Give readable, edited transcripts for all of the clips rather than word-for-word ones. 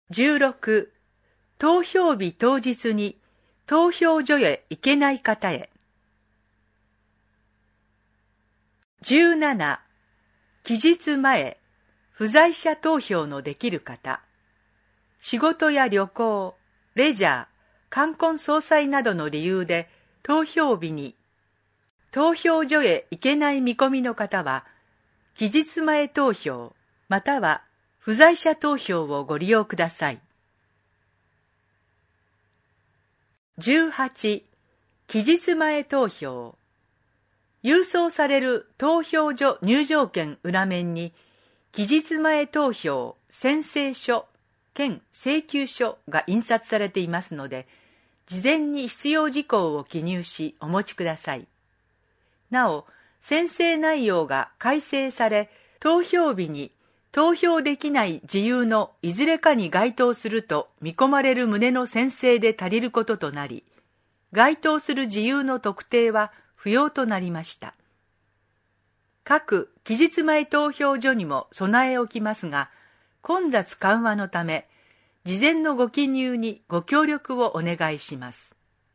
16、投票日当日に投票所へ行けない方へ。17、期日前、不在者投票のできる方。仕事や旅行、レジャー、冠婚葬祭などの理由で投票日に投票所へ行けない見込みの方は、期日前投票または不在者投票をご利用ください。18、期日前投票。郵送される投票所入場券裏面に、期日前投票宣誓書兼請求書が印刷されていますので、事前に必要事項を記入しお持ちください。なお、宣誓内容が改正され、投票日に投票できない事由のいずれかに該当すると見込まれる旨の宣誓で足りることとなり、該当する事由の特定は不要となりました。各期日前投票所にも備え置きますが、混雑緩和のため、事前のご記入にご協力をお願いします。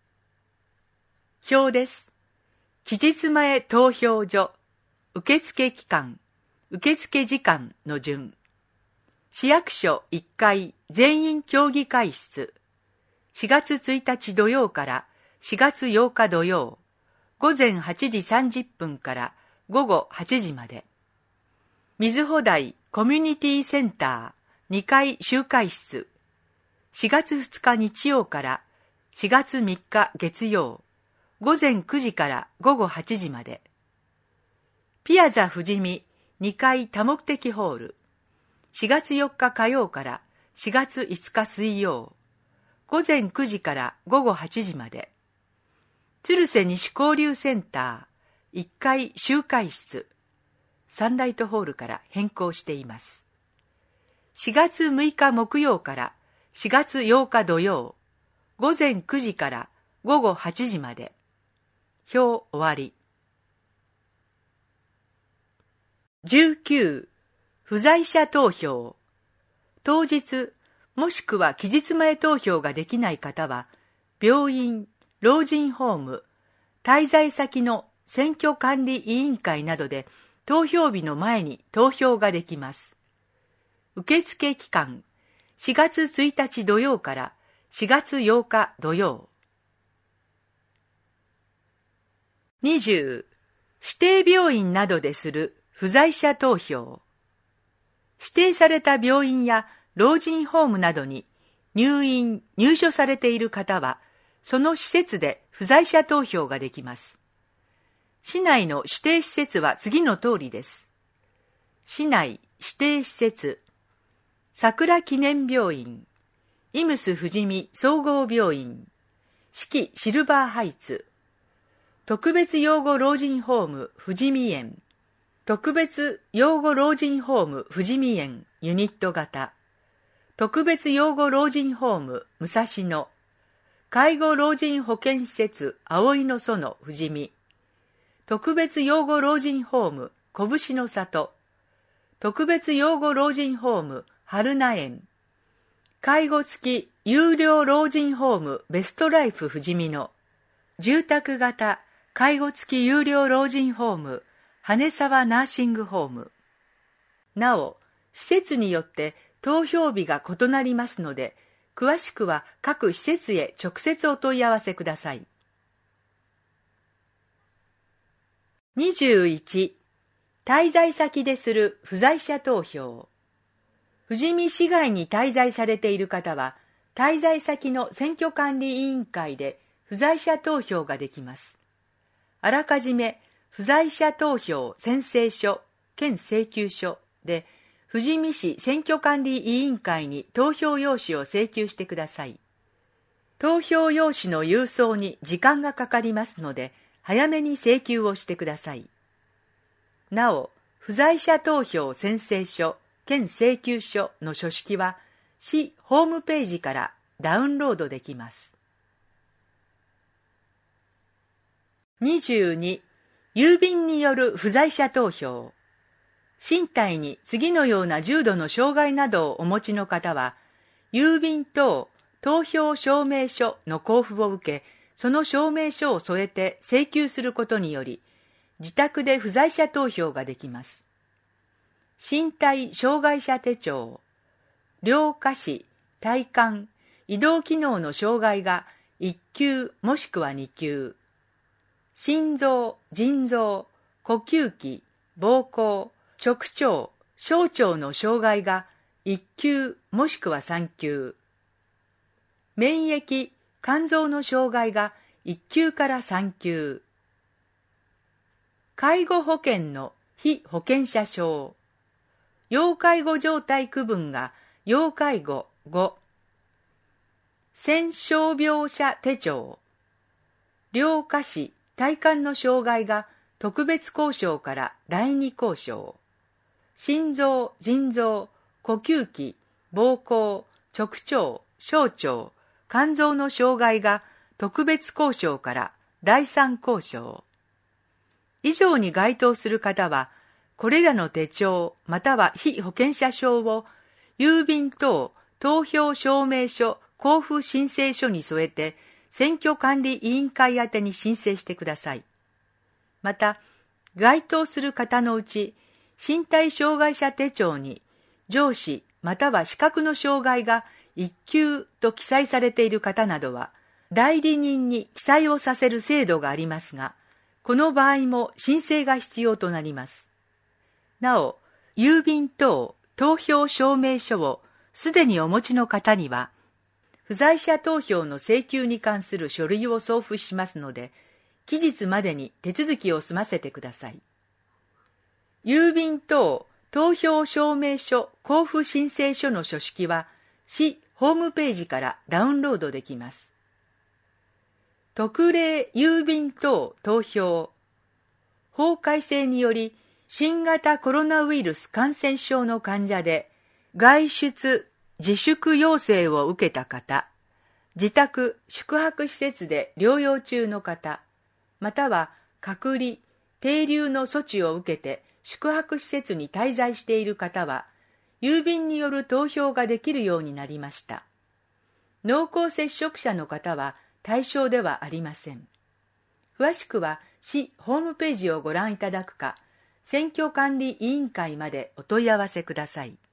表です。期日前投票所、受付期間、受付時間の順。市役所1階全員協議会室。4月1日土曜から4月8日土曜、午前8時30分から午後8時まで。水穂台コミュニティセンター2階集会室。4月2日日曜から4月3日月曜、午前9時から午後8時まで。ピアザ富士見2階多目的ホール。4月4日火曜から4月5日水曜、午前9時から午後8時まで。鶴瀬西交流センター1階集会室。サンライトホールから変更しています。4月6日木曜から4月8日土曜、午前9時から午後8時まで。表終わり。19、不在者投票。当日、もしくは期日前投票ができない方は、病院、老人ホーム、滞在先の選挙管理委員会などで投票日の前に投票ができます。受付期間、4月1日土曜から4月8日土曜。20、指定病院などでする不在者投票。指定された病院や老人ホームなどに入院・入所されている方は、その施設で不在者投票ができます。市内の指定施設は次の通りです。市内指定施設、桜記念病院、イムス富士見総合病院、四季シルバーハイツ、特別養護老人ホーム富士見園、特別養護老人ホーム富士見園ユニット型、特別養護老人ホーム武蔵野、介護老人保健施設葵の園富士見、特別養護老人ホーム拳の里、特別養護老人ホーム春名園、介護付き有料老人ホームベストライフ富士見野、住宅型介護付き有料老人ホーム羽沢ナーシングホーム。なお、施設によって投票日が異なりますので、詳しくは各施設へ直接お問い合わせください。21、滞在先でする不在者投票。富士見市外に滞在されている方は、滞在先の選挙管理委員会で不在者投票ができます。あらかじめ不在者投票宣誓書兼請求書で、富士見市選挙管理委員会に投票用紙を請求してください。投票用紙の郵送に時間がかかりますので、早めに請求をしてください。なお、不在者投票宣誓書兼請求書の書式は、市ホームページからダウンロードできます。22、郵便による不在者投票。身体に次のような重度の障害などをお持ちの方は、 郵便等投票証明書の交付を受け、その証明書を添えて請求することにより、自宅で不在者投票ができます。身体障害者手帳、両下肢、体幹、移動機能の障害が1級もしくは2級、心臓、腎臓、呼吸器、膀胱、直腸、小腸の障害が1級もしくは3級、免疫、肝臓の障害が1級から3級、介護保険の被保険者証、要介護状態区分が要介護5、戦傷病者手帳、両下肢、体幹の障害が特別交渉から第二交渉、心臓、腎臓、呼吸器、膀胱、直腸、小腸、肝臓の障害が特別交渉から第三交渉。以上に該当する方は、これらの手帳または被保険者証を郵便等投票証明書交付申請書に添えて選挙管理委員会宛てに申請してください。また、該当する方のうち、身体障害者手帳に上肢または視覚の障害が1級と記載されている方などは、代理人に記載をさせる制度がありますが、この場合も申請が必要となります。なお、郵便等投票証明書をすでにお持ちの方には、不在者投票の請求に関する書類を送付しますので、期日までに手続きを済ませてください。郵便等投票証明書交付申請書の書式は、市ホームページからダウンロードできます。特例郵便等投票法改正により、新型コロナウイルス感染症の患者で外出自粛要請を受けた方、自宅宿泊施設で療養中の方、または隔離停留の措置を受けて宿泊施設に滞在している方は、郵便による投票ができるようになりました。濃厚接触者の方は対象ではありません。詳しくは市ホームページをご覧いただくか、選挙管理委員会までお問い合わせください。